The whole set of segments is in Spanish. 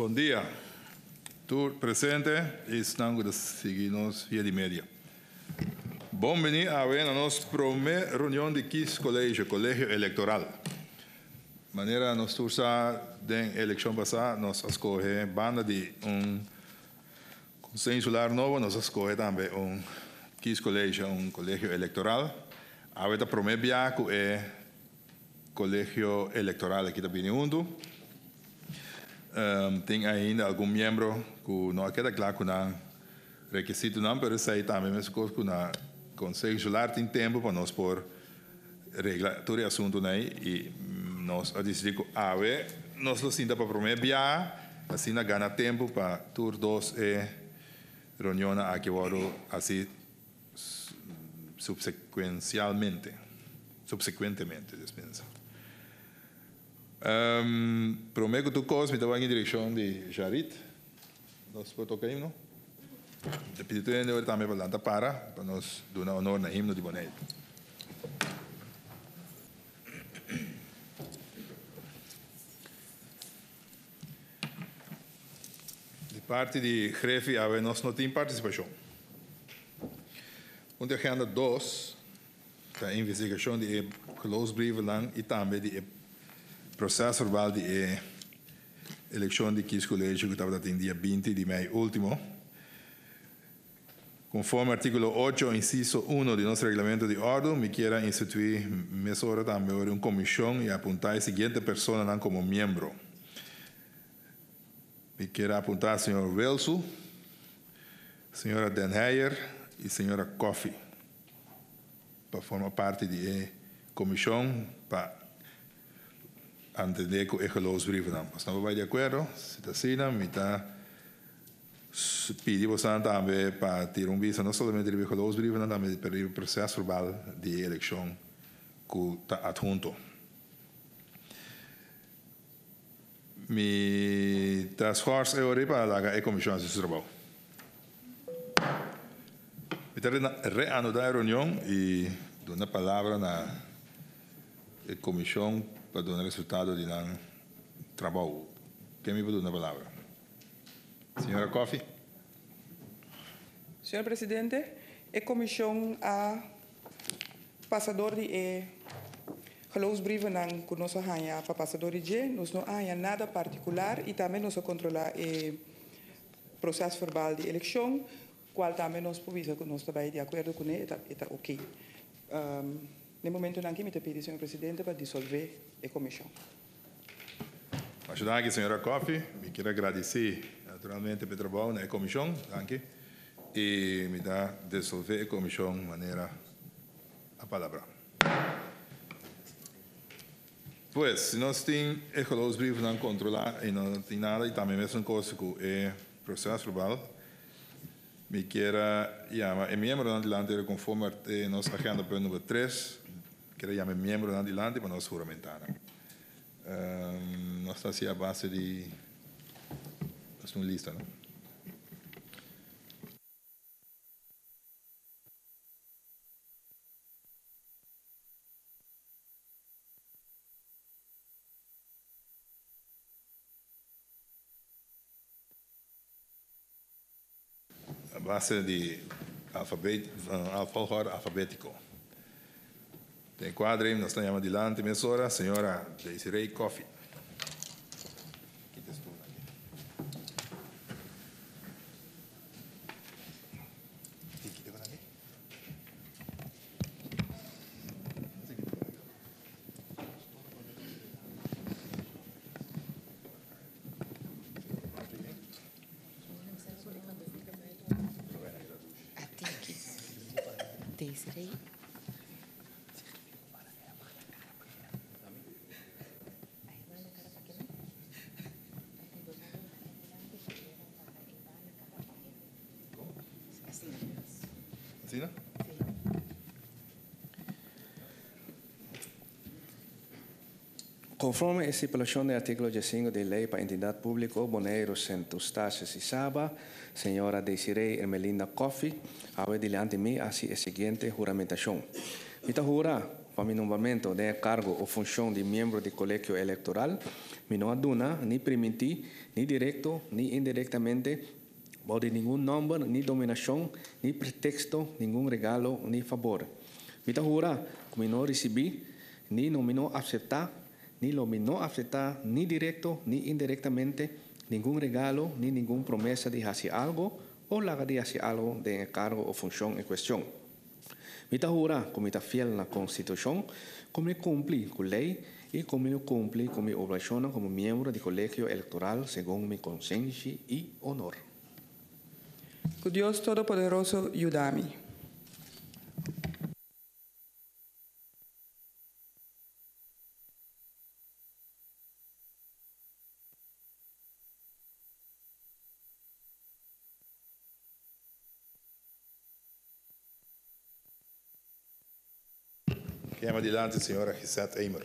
Bom dia. Tu presente e estão a seguir-nos via de média. Bem-vindo a nossa primeira reunião de KIS Colégio Eleitoral. Maneira nós tursa da eleição passada, nós escolhe banda de Conselho Insular novo, nós escolhe também KIS Colégio Eleitoral. A outra primeira biaco é Colégio Eleitoral aqui da Biniundo. Tem ainda algum membro que não queda claro que não requisito não, mas isso aí também mesmo coisa que na Conselho Insular tem tempo para nós por reglar todo o assunto aí e nós decidimos nós lo sinta para primeiro dia assim na ganha tempo para tur dos reunião aqui vou assim subsequentemente dispensa. Prometo que tu coisa me dá em direção de Jarit. Nós podemos tocar himno. Te pedi também para lançar para nós dar honor na himno de Bonet. De parte de Grefi, nós não temos participação. Onde agenda 2, a investigação de geloofsbrieven e também de processo verbal de eleição de KIS Colégio que estava em dia 20 de maio último. Conforme artículo 8, inciso 1 de nosso regulamento de ordem, me quiera instituir mesura também uma comissão e apontar a seguinte pessoa como membro. Me quiera apontar a senhora Welsu, senhora Den Heyer e senhora Coffey para formar parte da comissão para entender que é geloofsbrieven não. Mas não vai de acordo, se está assim, me está pedindo também para ter visa não somente de geloofsbrieven, mas também para o processo verbal de eleição que está adjunto. Me task force é para a comissão de trabalho. Me está reanudar a reunião e dar a palavra na comissão para dar resultado de trabalho. Quem me pode dar a palavra? Senhora Coffey. Senhor Presidente, a comissão a passador de geloofsbrieven que nós hanya para passador de nós não hanya nada particular e também nós controlar o processo verbal de eleição, qual também nós provisa que nós estamos de acordo com ele, está ok. No momento em que me pedi, senhor Presidente, para dissolver a comissão. Ajudar aqui, senhora Coffey. Me quero agradecer, naturalmente, pelo trabalho na comissão. E me dá dissolver a comissão de maneira a palavra. Pois, se nós temos o geloofsbrief não controlar e não tem nada, e também mesmo coisa que é processo verbal, me quero chamar membro adelante conforme a nossa agenda para o número 3, quero chamar membro adelante para nós juramentar. Nós estamos assim a base de uma lista, não? A base de alfabeto alfabético. Tem quadro, nós estamos chamando adelante, mesora, senhora Desiree Coffey. Desiree. ¿Sí, no? Conforme a estipulação do artigo 15 da Lei para a Entidade Pública, Bonaire, Centros, Taxas e Saba, senhora Desiree Ermelinda Coffey, a diante de mim, assim a seguinte juramentação. Mita jura para mi nombramiento de cargo o función de miembro del colegio electoral, mi no aduna, ni permití, ni directo, ni indirectamente, bajo ningún nombre, ni dominación, ni pretexto, ningún regalo, ni favor. Mi jura que mi no recibí, ni no aceptar, ni lo no aceptar, ni directo, ni indirectamente, ningún regalo, ni ninguna promesa de hacer algo o la de hacer algo de cargo o función en cuestión. Mi jura que mi fiel a la Constitución, que me cumplí con la ley y que me cumplí con mi obligación como miembro del colegio electoral según mi conciencia y honor. Que Dios Todopoderoso ayúdame. Chiama adelante, señora Gisette Eimer.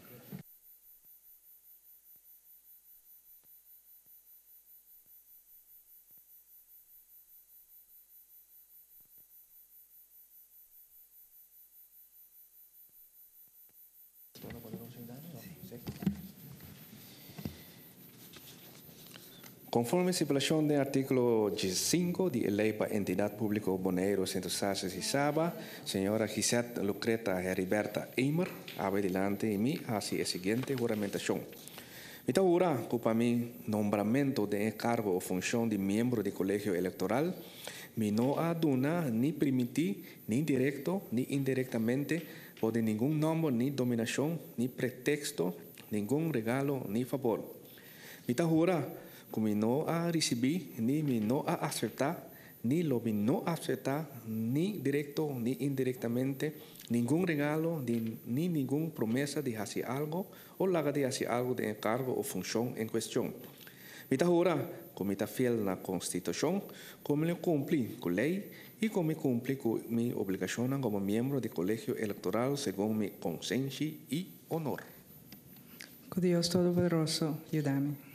Conforme a la estipulación del artículo 5 de la Ley para Entidad Pública Bonaeros, Centro-Sasas y Saba, señora Gisette Lucreta Heriberta Eimer, abre delante de mí hacia la siguiente juramentación. Me jura que para mi nombramiento de cargo o función de miembro del colegio electoral, me no aduna, ni permití, ni directo, ni indirectamente, por de ningún nombre, ni dominación, ni pretexto, ningún regalo, ni favor. Me jura que me no a recibir, ni me no a aceptar, ni lo me no aceptar, ni directo, ni indirectamente, ningún regalo, ni ninguna promesa de hacer algo o la de hacer algo de encargo o función en cuestión. Me jura que me fiel a la Constitución, que me cumplí con la ley y que me cumplí con mi obligación como miembro del colegio electoral según mi conciencia y honor. Que Dios Todopoderoso ayúdame.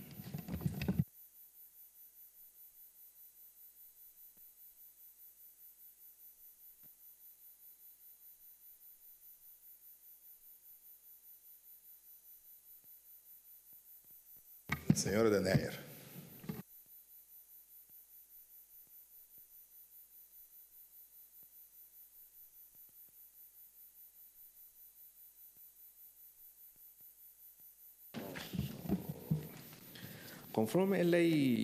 Señora de Neyer. Conforme a la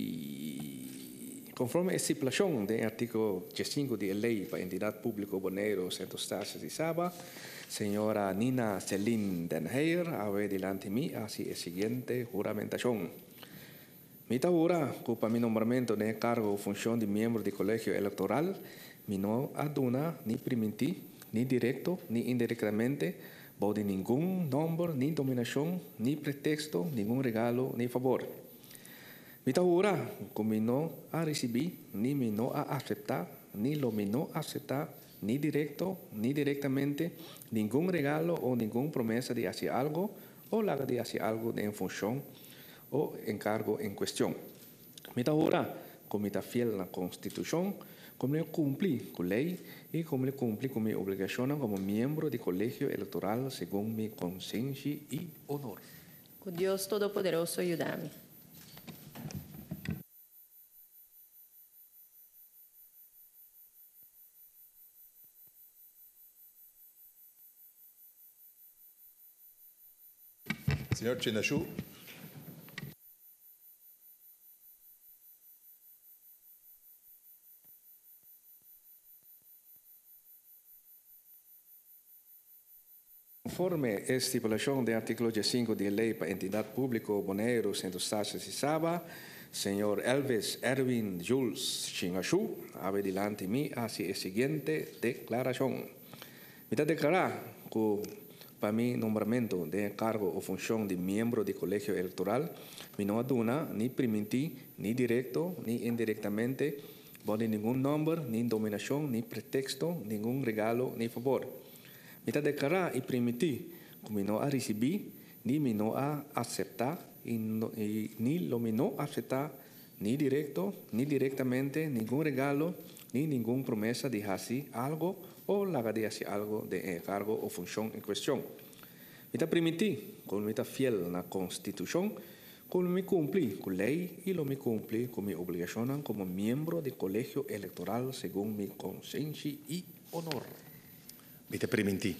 estipulación del artículo 5 de la Ley para Entidad Pública Bonaeros, Centro-Sasas y Saba, señora Nina Celine Den Heyer, abre delante de mí hacia la siguiente juramentación. Me jura que para mi nombramiento de cargo o función de miembro del colegio electoral, me no aduna, ni permití, ni directo, ni indirectamente, bajo ningún nombre, ni dominación, ni pretexto, ningún regalo, ni favor. Me jura que me no a recibir, ni me no a aceptar, ni lo me no aceptar, ni directo, ni directamente, ningún regalo o ninguna promesa de hacer algo o la de hacer algo en función o encargo en cuestión. Me jura que me fiel a la Constitución, que me cumplí con la ley y que me cumplí con mi obligación como miembro del colegio electoral según mi conciencia y honor. Que Dios Todopoderoso ayúdame. Señor Chinashu. Conforme a estipulación del artículo 5 de la Ley para Entidad Pública Bonaeros, Centro-Sasas y Saba, señor Elvis Erwin Jules Chinashu, abre delante de mí hacia la siguiente declaración. Me declara que para mi nombramiento de cargo o función de miembro del colegio electoral, me no aduna, ni permití, ni directo, ni indirectamente, bajo ningún nombre, ni dominación, ni pretexto, ningún regalo, ni favor. Me declara y permití que me no a recibir, ni me no a aceptar, ni lo me no aceptar, ni directo, ni directamente, ningún regalo, ni ninguna promesa de hacer algo o la de hacer algo de cargo o función en cuestión. Me permití, con me fiel a la Constitución, con me cumplí con la ley y lo me cumplí con mi obligación como miembro del colegio electoral según mi conciencia y honor. Me permití.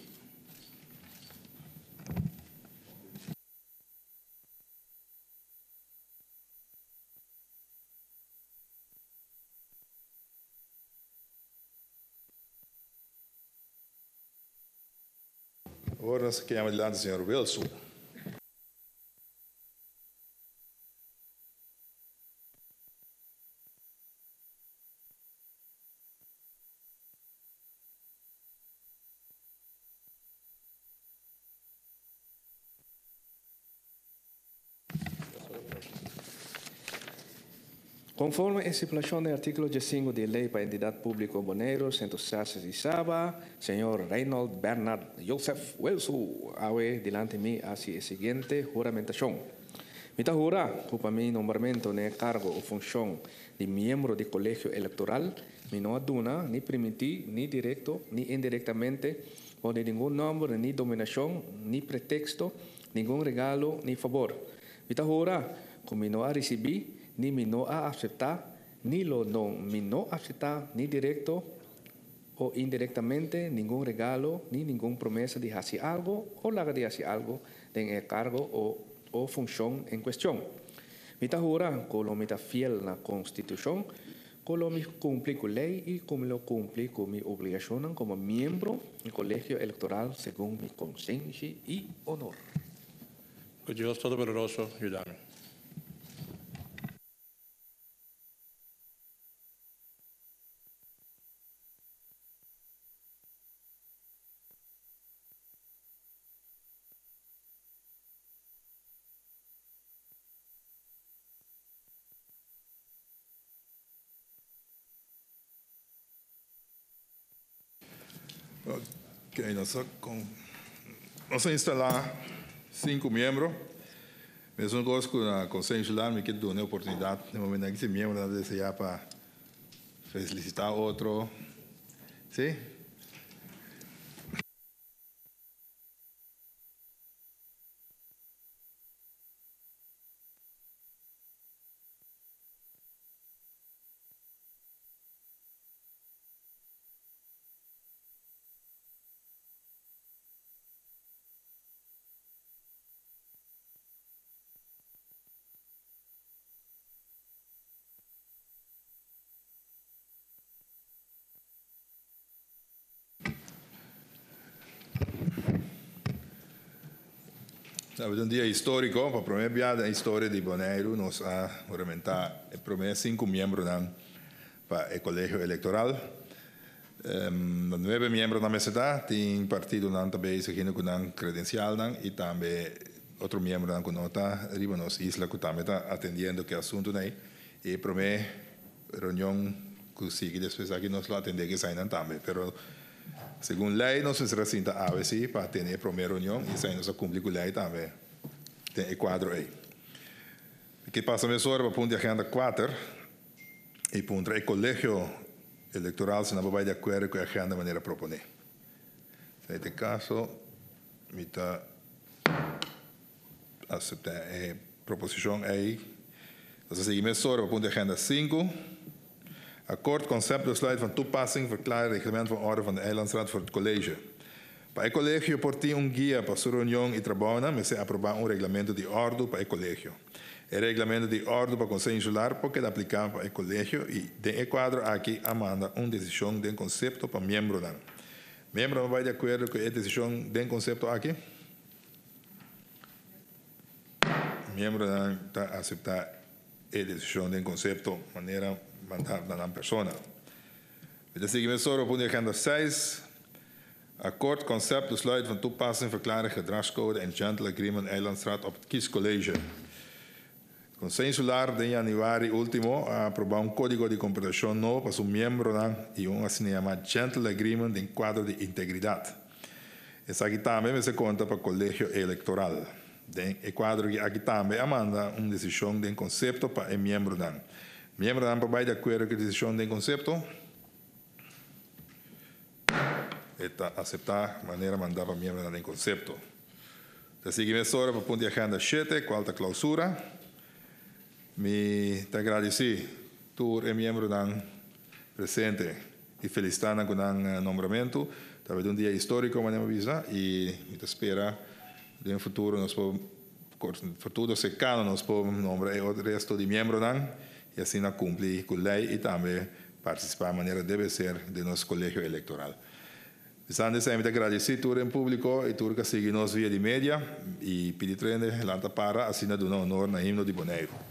Ahora se llama adelante el señor Wilson. Conforme a estipulación del artículo 5 de Ley para Entidad Pública Bonaero, Centro Sasas y Saba, señor Reynold Bernard Joseph Wilson, hago delante de mí hacia la siguiente juramentación. Me jura que para mi nombramiento en el cargo o función de miembro del colegio electoral, me no aduna, ni permití, ni directo, ni indirectamente, por ningún nombre, ni dominación, ni pretexto, ningún regalo, ni favor. Me jura que me no ha recibido, ni me no a aceptar, ni lo no me no aceptar, ni directo o indirectamente, ningún regalo, ni ninguna promesa de hacer algo o la de hacer algo en el cargo o función en cuestión. Me jura que lo me fiel a la Constitución, que lo me cumplí con la ley y como lo cumplí con mi obligación como miembro del colegio electoral según mi conciencia y honor. Que Dios Todopoderoso ayúdame. Ok, vamos a instalar 5 miembros. Mesmo gosto que na Conselho lá me quer dar uma oportunidade, no momento que esse membro não deseja para felicitar outro. Sim? Sabe, um dia histórico, para a primeira vez na história de Bonaero, nós a oramentar os primeiros 5 membros para o colégio eleitoral. 9 membros da cidade têm partido também seguindo com a credencial e também outro membro que não está arriba na isla que também está atendendo que assunto aí. E a primeira reunião que sigue depois aqui nós lá atender que saem também, pero segundo lei, nós precisamos a ABC para ter a primeira reunião e sair nós a cumprir com a lei também. Tem o quadro aí. O que passa a hora para ponto de agenda 4 e ponto o colégio eleitoral se não vai de acordo com a agenda de maneira proponer. Neste caso, me está aceitar a proposição aí. Nós seguimos hora para ponto de agenda 5. Akkoord conceptbesluit van toepassing verklaart reglement van orde van de Eilandsraad voor het college. Para el colegio porti un guía para su reunión y trabajo, me se aprobar un reglamento de orden para el colegio. El reglamento de orden para el Consejo Insular porque es aplicado para el colegio y de el cuadro aquí amanda una decisión de concepto para miembro. ¿Miembro no va de acuerdo con la decisión de concepto aquí? Miembro está aceptar la decisión de concepto de manera mandar a la persona. We seguimos solo op de agenda 6. Akkoord concept besluit van toepassing verklaren gedragscode en Gentle Agreement Eilandsraad op het kiescollege. El Consejo Insular de januari último aprobó un código de comportación nuevo para sus miembros y un así llamado Gentle Agreement en cuadro de integridad. Es aquí también se cuenta para el colegio electoral. El cuadro que aquí también amanda una decisión de concepto para el miembro. Miembro dan de acuerdo con la decisión de concepto. aceptar maneira mandar para membro em concepto. Da seguimento para o ponto de agenda 7, quarta clausura. Me te agradeci tu membro presente e felicitando com o nombramento. Talvez dia histórico, mas não avisa e me te espera no futuro nós futuro cercano nós podemos nombrar o resto de membros e assim não cumprir com a lei e também participar de maneira deve ser de nosso colégio eleitoral. Estando sempre agradecido em público e tudo que sigue nos via de média e pedir treino lá para assim do honor na himno de Bonaire.